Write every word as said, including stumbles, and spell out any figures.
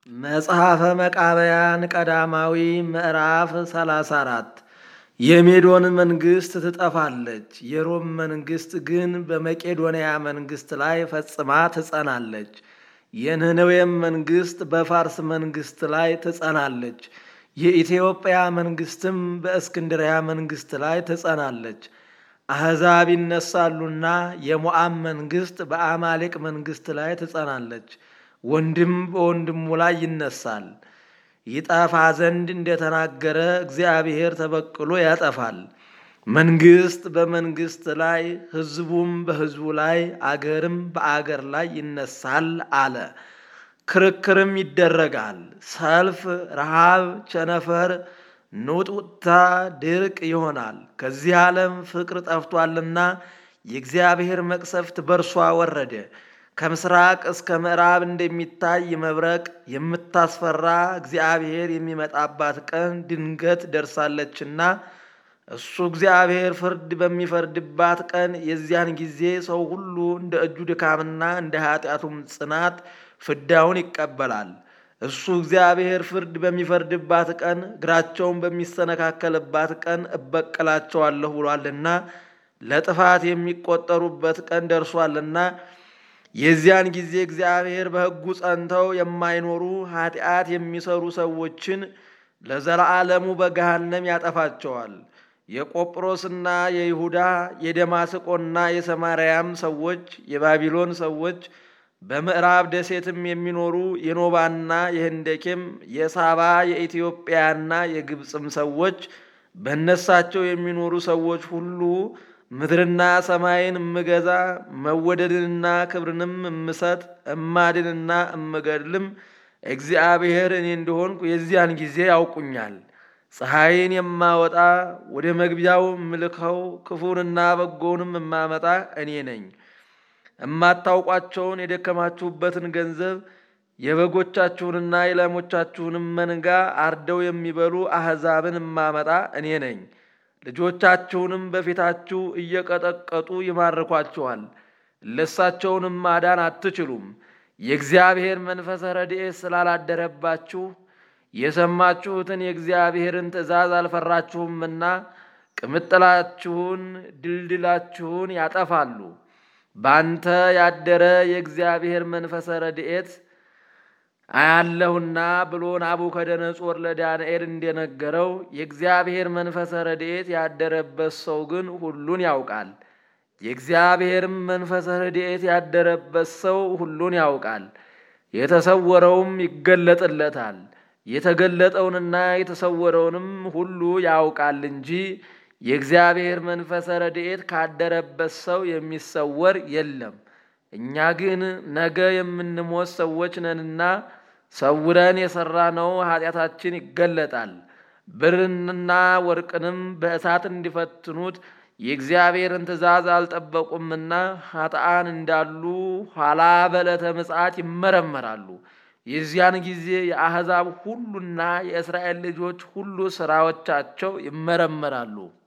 መጽሐፈ መቃብያን ቀዳማዊ ምዕራፍ ሰላሳ አራት የሜዶን መንግሥት ትጠፋለች፣ የሮም መንግሥት ግን በመቄዶንያ መንግሥት ላይ ፈጽማ ትጸናለች። የነነዌም መንግሥት በፋርስ መንግሥት ላይ ትጸናለች። የኢትዮጵያ መንግሥትም በእስክንድርያ መንግሥት ላይ ትጸናለች። አሕዛብ ይነሳሉና የሞዓብ መንግሥት በአማሌቅ መንግሥት ላይ ትጸናለች። ወንድም በወንድሙ ላይ ይነሳል። ይጠፋ ዘንድ እንደተናገረ እግዚአብሔር ተበቅሎ ያጠፋል። መንግሥት በመንግሥት ላይ፣ ሕዝቡም በሕዝቡ ላይ፣ አገርም በአገር ላይ ይነሳል አለ። ክርክርም ይደረጋል። ሰልፍ፣ ረሃብ፣ ቸነፈር፣ ንውጥውጥታ፣ ድርቅ ይሆናል። ከዚህ ዓለም ፍቅር ጠፍቷልና የእግዚአብሔር መቅሰፍት በርሷ ወረደ። ከምስራቅ እስከ ምዕራብ እንደሚታይ መብረቅ የምታስፈራ እግዚአብሔር የሚመጣባት ቀን ድንገት ደርሳለችና እሱ እግዚአብሔር ፍርድ በሚፈርድባት ቀን የዚያን ጊዜ ሰው ሁሉ እንደ እጁ ድካምና እንደ ኃጢአቱም ጽናት ፍዳውን ይቀበላል። እሱ እግዚአብሔር ፍርድ በሚፈርድባት ቀን እግራቸውን በሚሰነካከልባት ቀን እበቀላቸዋለሁ ብሏልና ለጥፋት የሚቆጠሩበት ቀን ደርሷልና የዚያን ጊዜ እግዚአብሔር በሕጉ ጸንተው የማይኖሩ ኃጢአት የሚሰሩ ሰዎችን ለዘላለሙ በገሃነም ያጠፋቸዋል። የቆጵሮስና የይሁዳ የደማስቆና የሰማርያም ሰዎች፣ የባቢሎን ሰዎች፣ በምዕራብ ደሴትም የሚኖሩ የኖባና የህንደኬም የሳባ የኢትዮጵያና የግብፅም ሰዎች፣ በነሳቸው የሚኖሩ ሰዎች ሁሉ ምድርና ሰማይን እምገዛ መወደድንና ክብርንም እምሰጥ እማድንና እምገድልም እግዚአብሔር እኔ እንደሆንኩ የዚያን ጊዜ ያውቁኛል። ፀሐይን የማወጣ ወደ መግቢያው እምልከው ክፉንና በጎውንም እማመጣ እኔ ነኝ። እማታውቋቸውን የደከማችሁበትን ገንዘብ የበጎቻችሁንና የላሞቻችሁንም መንጋ አርደው የሚበሉ አሕዛብን እማመጣ እኔ ነኝ። ልጆቻችሁንም በፊታችሁ እየቀጠቀጡ ይማርኳችኋል። ለሳቸውንም ማዳን አትችሉም። የእግዚአብሔር መንፈሰ ረድኤት ስላላደረባችሁ የሰማችሁትን የእግዚአብሔርን ትእዛዝ አልፈራችሁምና ቅምጥላችሁን ድልድላችሁን ያጠፋሉ። ባንተ ያደረ የእግዚአብሔር መንፈሰ ረድኤት አያለሁና ብሎ ናቡከደነጾር ለዳንኤል እንደነገረው የእግዚአብሔር መንፈሰ ረድኤት ያደረበት ሰው ግን ሁሉን ያውቃል። የእግዚአብሔርም መንፈሰ ረድኤት ያደረበት ሰው ሁሉን ያውቃል፣ የተሰወረውም ይገለጥለታል። የተገለጠውንና የተሰወረውንም ሁሉ ያውቃል እንጂ የእግዚአብሔር መንፈሰ ረድኤት ካደረበት ሰው የሚሰወር የለም። እኛ ግን ነገ የምንሞት ሰዎች ነንና ሰውረን የሠራነው ኃጢአታችን ይገለጣል። ብርንና ወርቅንም በእሳት እንዲፈትኑት የእግዚአብሔርን ትእዛዝ አልጠበቁምና ኃጥአን እንዳሉ ኋላ በዕለተ ምጽአት ይመረመራሉ። የዚያን ጊዜ የአሕዛብ ሁሉና የእስራኤል ልጆች ሁሉ ሥራዎቻቸው ይመረመራሉ።